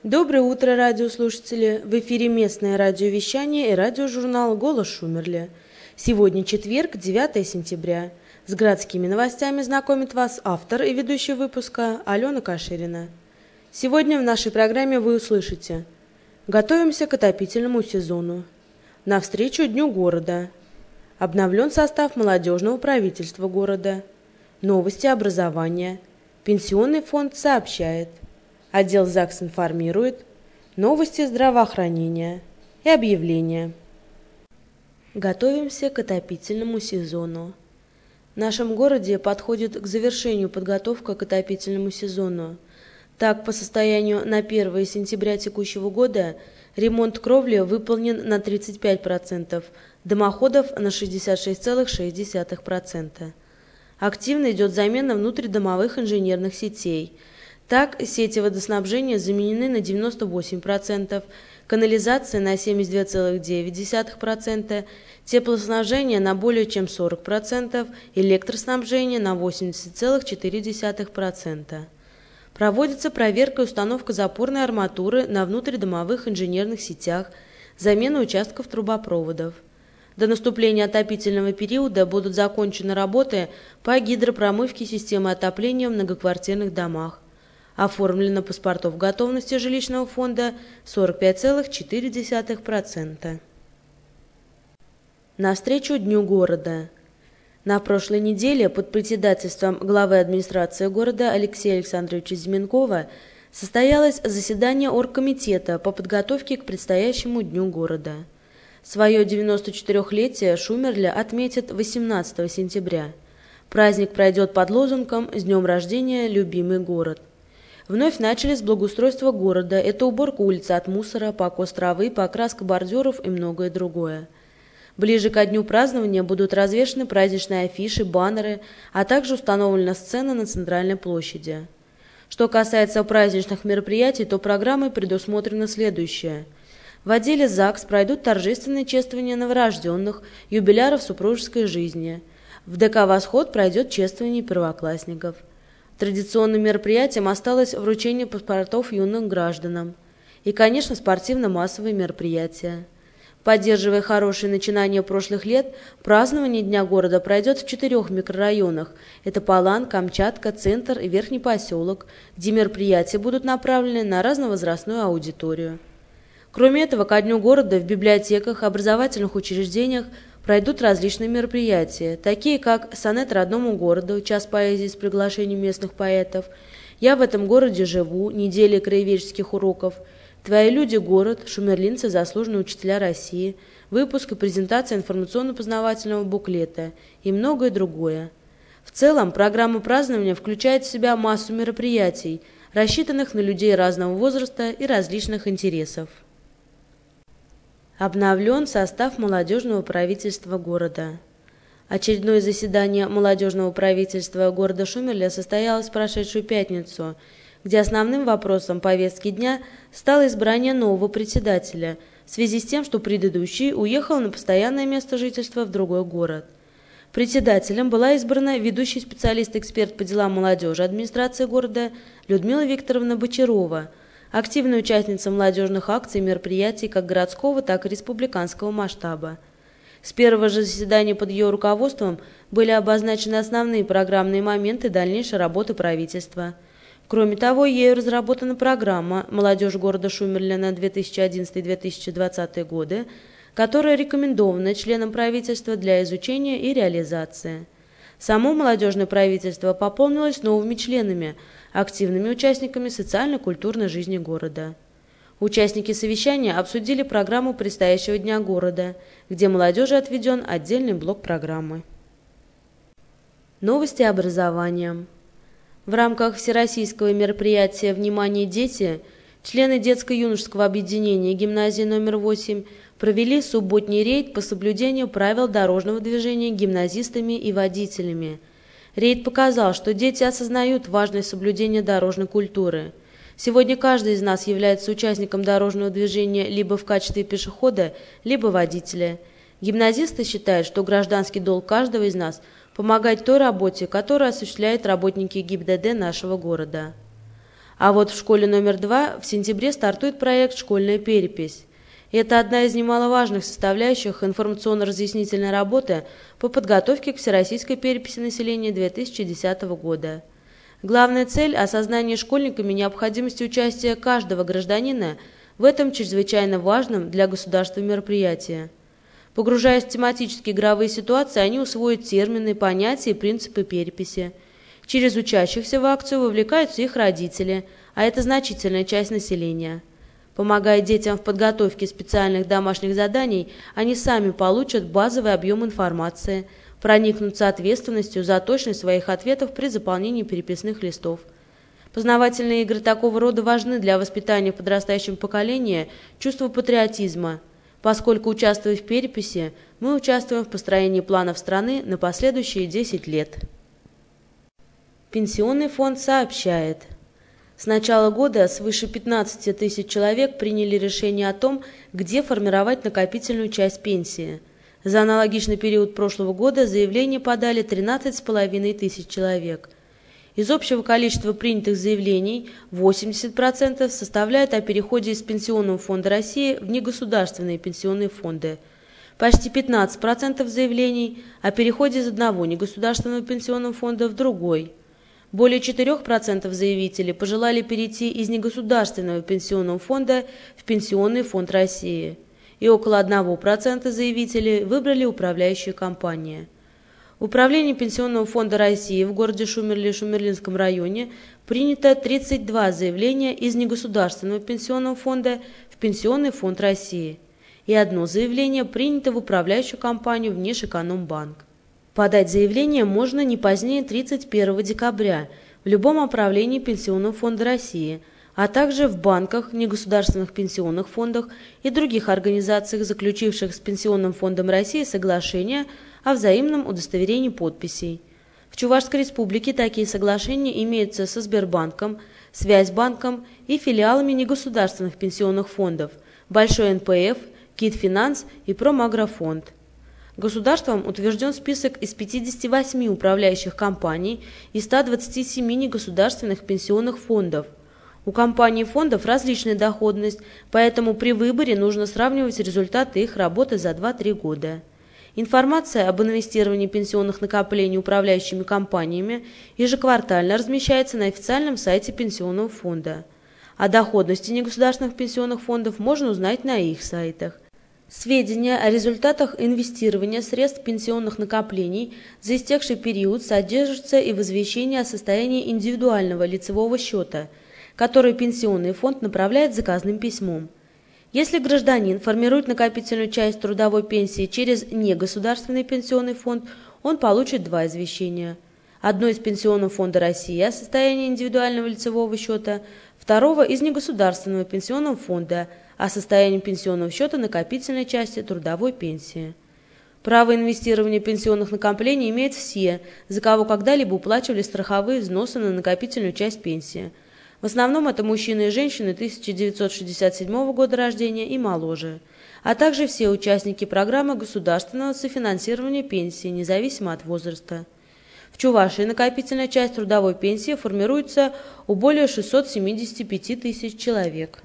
Доброе утро, радиослушатели! В эфире местное радиовещание и радиожурнал «Голос Шумерли». Сегодня четверг, 9 сентября. С городскими новостями знакомит вас автор и ведущий выпуска Алена Каширина. Сегодня в нашей программе вы услышите: готовимся к отопительному сезону, навстречу Дню города, обновлен состав молодежного правительства города, новости образования, пенсионный фонд сообщает, отдел ЗАГС информирует, новости здравоохранения и объявления. Готовимся к отопительному сезону. В нашем городе подходит к завершению подготовка к отопительному сезону. Так, по состоянию на 1 сентября текущего года ремонт кровли выполнен на 35%, дымоходов на 66,6%. Активно идет замена внутридомовых инженерных сетей. Так, сети водоснабжения заменены на 98%, канализация на 72,9%, теплоснабжение на более чем 40%, электроснабжение на 80,4%. Проводится проверка и установка запорной арматуры на внутридомовых инженерных сетях, замена участков трубопроводов. До наступления отопительного периода будут закончены работы по гидропромывке системы отопления в многоквартирных домах. Оформлено паспортов готовности жилищного фонда 45,4%. Навстречу Дню города. На прошлой неделе под председательством главы администрации города Алексея Александровича Зименкова состоялось заседание оргкомитета по подготовке к предстоящему Дню города. Свое 94-летие Шумерля отметит 18 сентября. Праздник пройдет под лозунгом «С днем рождения, любимый город». Вновь начали с благоустройства города. Это уборка улиц от мусора, покос травы, покраска бордюров и многое другое. Ближе ко дню празднования будут развешаны праздничные афиши, баннеры, а также установлена сцена на центральной площади. Что касается праздничных мероприятий, то программой предусмотрено следующее. В отделе ЗАГС пройдут торжественные чествования новорожденных, юбиляров супружеской жизни. В ДК «Восход» пройдет чествование первоклассников. Традиционным мероприятием осталось вручение паспортов юным гражданам. И, конечно, спортивно-массовые мероприятия. Поддерживая хорошие начинания прошлых лет, празднование Дня города пройдет в 4 микрорайонах. Это Палан, Камчатка, Центр и Верхний поселок, где мероприятия будут направлены на разновозрастную аудиторию. Кроме этого, ко Дню города в библиотеках, образовательных учреждениях пройдут различные мероприятия, такие как «Сонет родному городу», час поэзии с приглашением местных поэтов, «Я в этом городе живу», неделя краеведческих уроков, «Твои люди – город», «Шумерлинцы – заслуженные учителя России», выпуск и презентация информационно-познавательного буклета и многое другое. В целом, программа празднования включает в себя массу мероприятий, рассчитанных на людей разного возраста и различных интересов. Обновлен состав молодежного правительства города. Очередное заседание молодежного правительства города Шумерля состоялось в прошедшую пятницу, где основным вопросом повестки дня стало избрание нового председателя в связи с тем, что предыдущий уехал на постоянное место жительства в другой город. Председателем была избрана ведущий специалист-эксперт по делам молодежи администрации города Людмила Викторовна Бочарова, активная участница молодежных акций и мероприятий как городского, так и республиканского масштаба. С первого же заседания под ее руководством были обозначены основные программные моменты дальнейшей работы правительства. Кроме того, ею разработана программа «Молодежь города Шумерля на 2011-2020 годы», которая рекомендована членам правительства для изучения и реализации. Само молодежное правительство пополнилось новыми членами, активными участниками социально-культурной жизни города. Участники совещания обсудили программу предстоящего Дня города, где молодежи отведен отдельный блок программы. Новости образования. В рамках всероссийского мероприятия «Внимание, дети» члены детско-юношеского объединения гимназии номер 8 провели субботний рейд по соблюдению правил дорожного движения гимназистами и водителями. Рейд показал, что дети осознают важность соблюдения дорожной культуры. Сегодня каждый из нас является участником дорожного движения либо в качестве пешехода, либо водителя. Гимназисты считают, что гражданский долг каждого из нас – помогать той работе, которую осуществляют работники ГИБДД нашего города. А вот в школе номер 2 в сентябре стартует проект «Школьная перепись». Это одна из немаловажных составляющих информационно-разъяснительной работы по подготовке к Всероссийской переписи населения 2010 года. Главная цель – осознание школьниками необходимости участия каждого гражданина в этом чрезвычайно важном для государства мероприятии. Погружаясь в тематические игровые ситуации, они усвоят термины, понятия и принципы переписи. Через учащихся в акцию вовлекаются их родители, а это значительная часть населения. Помогая детям в подготовке специальных домашних заданий, они сами получат базовый объем информации, проникнутся ответственностью за точность своих ответов при заполнении переписных листов. Познавательные игры такого рода важны для воспитания в подрастающем поколении чувства патриотизма, поскольку, участвуя в переписи, мы участвуем в построении планов страны на последующие 10 лет. Пенсионный фонд сообщает. С начала года свыше 15 тысяч человек приняли решение о том, где формировать накопительную часть пенсии. За аналогичный период прошлого года заявления подали 13,5 тысяч человек. Из общего количества принятых заявлений 80% составляют о переходе из Пенсионного фонда России в негосударственные пенсионные фонды. Почти 15% заявлений о переходе из одного негосударственного пенсионного фонда в другой. Более 4% заявителей пожелали перейти из негосударственного пенсионного фонда в Пенсионный фонд России, и около 1% заявителей выбрали управляющие компании. В Управлении Пенсионного фонда России в городе Шумерле и Шумерлинском районе принято 32 заявления из негосударственного пенсионного фонда в Пенсионный фонд России, и одно заявление принято в управляющую компанию Внешэкономбанк. Подать заявление можно не позднее 31 декабря в любом управлении Пенсионного фонда России, а также в банках, негосударственных пенсионных фондах и других организациях, заключивших с Пенсионным фондом России соглашение о взаимном удостоверении подписей. В Чувашской республике такие соглашения имеются со Сбербанком, Связьбанком и филиалами негосударственных пенсионных фондов Большой НПФ, Китфинанс и Промагрофонд. Государством утвержден список из 58 управляющих компаний и 127 негосударственных пенсионных фондов. У компаний и фондов различная доходность, поэтому при выборе нужно сравнивать результаты их работы за 2-3 года. Информация об инвестировании пенсионных накоплений управляющими компаниями ежеквартально размещается на официальном сайте Пенсионного фонда. О доходности негосударственных пенсионных фондов можно узнать на их сайтах. Сведения о результатах инвестирования средств пенсионных накоплений за истекший период содержатся и в извещении о состоянии индивидуального лицевого счета, который Пенсионный фонд направляет заказным письмом. Если гражданин формирует накопительную часть трудовой пенсии через негосударственный пенсионный фонд, он получит два извещения. Одно из Пенсионного фонда России о состоянии индивидуального лицевого счета, второго из негосударственного пенсионного фонда о состоянии пенсионного счета накопительной части трудовой пенсии. Право инвестирования пенсионных накоплений имеют все, за кого когда-либо уплачивали страховые взносы на накопительную часть пенсии. В основном это мужчины и женщины 1967 года рождения и моложе, а также все участники программы государственного софинансирования пенсии, независимо от возраста. В Чувашии накопительная часть трудовой пенсии формируется у более 675 тысяч человек.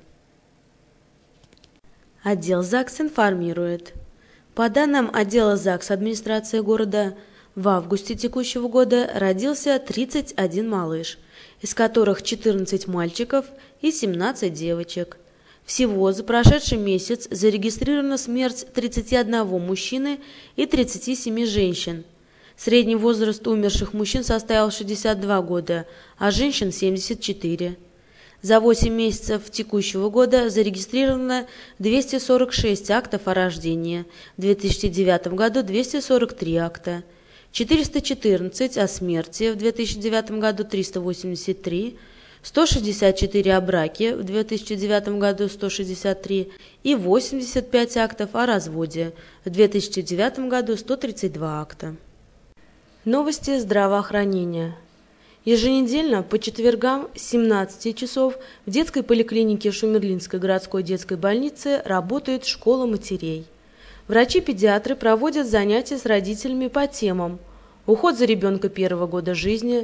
Отдел ЗАГС информирует. По данным отдела ЗАГС администрации города, в августе текущего года родился 31 малыш, из которых 14 мальчиков и 17 девочек. Всего за прошедший месяц зарегистрирована смерть 31 мужчины и 37 женщин. Средний возраст умерших мужчин составил 62 года, а женщин – 74. За 8 месяцев текущего года зарегистрировано 246 актов о рождении, в 2009 году 243 акта, 414 о смерти, в 2009 году 383, 164 о браке, в 2009 году 163 и 85 актов о разводе, в 2009 году 132 акта. Новости здравоохранения. Еженедельно по четвергам с 17 часов в детской поликлинике Шумерлинской городской детской больницы работает школа матерей. Врачи-педиатры проводят занятия с родителями по темам: уход за ребенком первого года жизни,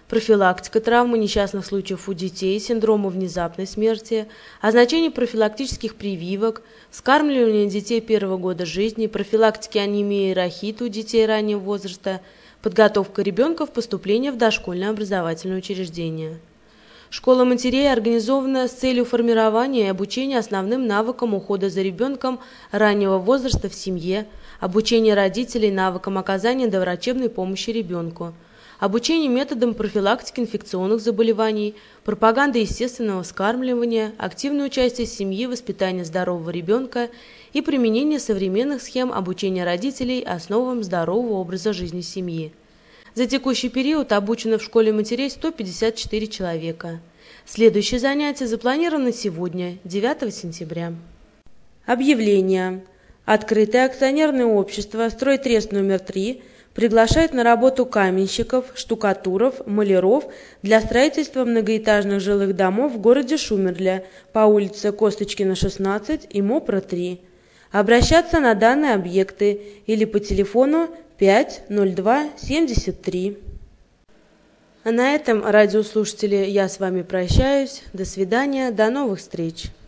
профилактика травм и несчастных случаев у детей, синдрома внезапной смерти, о значении профилактических прививок, вскармливания детей первого года жизни, профилактики анемии и рахита у детей раннего возраста, подготовка ребенка в поступление в дошкольное образовательное учреждение. Школа матерей организована с целью формирования и обучения основным навыкам ухода за ребенком раннего возраста в семье, обучения родителей навыкам оказания доврачебной помощи ребенку, обучение методам профилактики инфекционных заболеваний, пропаганды естественного вскармливания, активное участие семьи в воспитании здорового ребенка и применение современных схем обучения родителей основам здорового образа жизни семьи. За текущий период обучено в школе матерей 154 человека. Следующие занятия запланированы сегодня, 9 сентября. Объявление. Открытое акционерное общество «Стройтрест номер 3» приглашает на работу каменщиков, штукатуров, маляров для строительства многоэтажных жилых домов в городе Шумерле по улице Косточкина, 16 и Мопра, 3. Обращаться на данные объекты или по телефону 50273. А на этом, радиослушатели, я с вами прощаюсь. До свидания, до новых встреч.